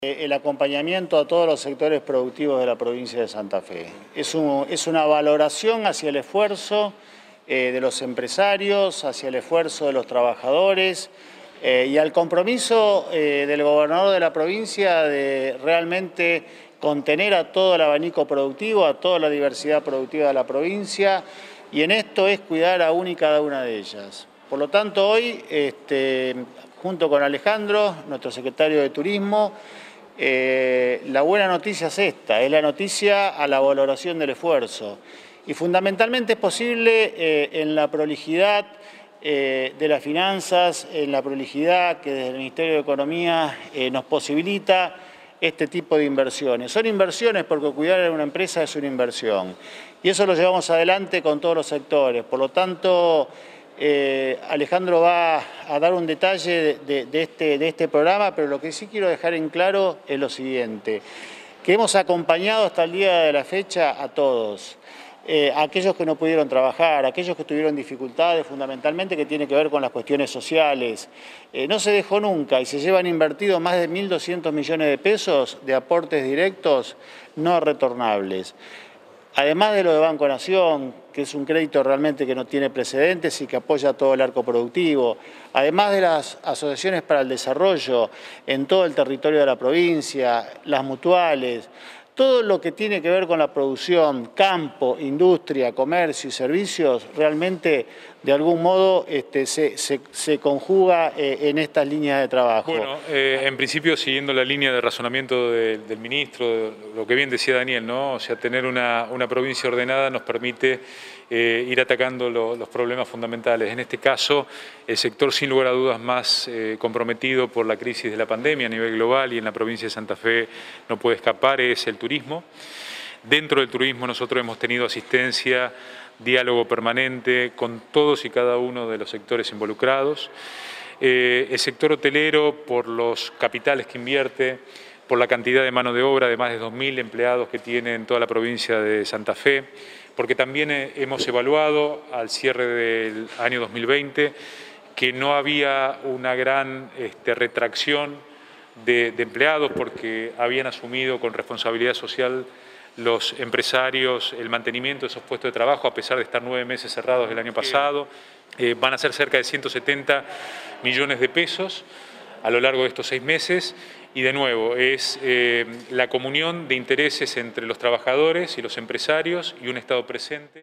El acompañamiento a todos los sectores productivos de la provincia de Santa Fe. Es una valoración hacia el esfuerzo de los empresarios, hacia el esfuerzo de los trabajadores y al compromiso del gobernador de la provincia de realmente contener a todo el abanico productivo, a toda la diversidad productiva de la provincia, y en esto es cuidar a una y cada una de ellas. Por lo tanto, hoy, junto con Alejandro, nuestro secretario de Turismo, la buena noticia es esta, es la noticia a la valoración del esfuerzo. Y fundamentalmente es posible en la prolijidad de las finanzas, en la prolijidad que desde el Ministerio de Economía nos posibilita este tipo de inversiones. Son inversiones porque cuidar a una empresa es una inversión. Y eso lo llevamos adelante con todos los sectores. Por lo tanto, Alejandro va a dar un detalle de este programa, pero lo que sí quiero dejar en claro es lo siguiente, que hemos acompañado hasta el día de la fecha a todos, a aquellos que no pudieron trabajar, a aquellos que tuvieron dificultades, fundamentalmente que tiene que ver con las cuestiones sociales. No se dejó nunca y se llevan invertidos más de 1.200 millones de pesos de aportes directos no retornables. Además de lo de Banco Nación, que es un crédito realmente que no tiene precedentes y que apoya todo el arco productivo, además de las asociaciones para el desarrollo en todo el territorio de la provincia, las mutuales, todo lo que tiene que ver con la producción, campo, industria, comercio y servicios, realmente de algún modo se conjuga en estas líneas de trabajo. Bueno, en principio siguiendo la línea de razonamiento del ministro, lo que bien decía Daniel, ¿no? O sea, tener una provincia ordenada nos permite ir atacando los problemas fundamentales. En este caso, el sector sin lugar a dudas más comprometido por la crisis de la pandemia a nivel global y en la provincia de Santa Fe no puede escapar es el turismo. Dentro del turismo nosotros hemos tenido asistencia, diálogo permanente con todos y cada uno de los sectores involucrados. El sector hotelero, por los capitales que invierte, por la cantidad de mano de obra de más de 2.000 empleados que tiene en toda la provincia de Santa Fe, porque también hemos evaluado al cierre del año 2020 que no había una gran retracción de empleados porque habían asumido con responsabilidad social los empresarios el mantenimiento de esos puestos de trabajo a pesar de estar 9 meses cerrados el año pasado. Van a ser cerca de 170 millones de pesos a lo largo de estos 6 meses y de nuevo es la comunión de intereses entre los trabajadores y los empresarios y un Estado presente.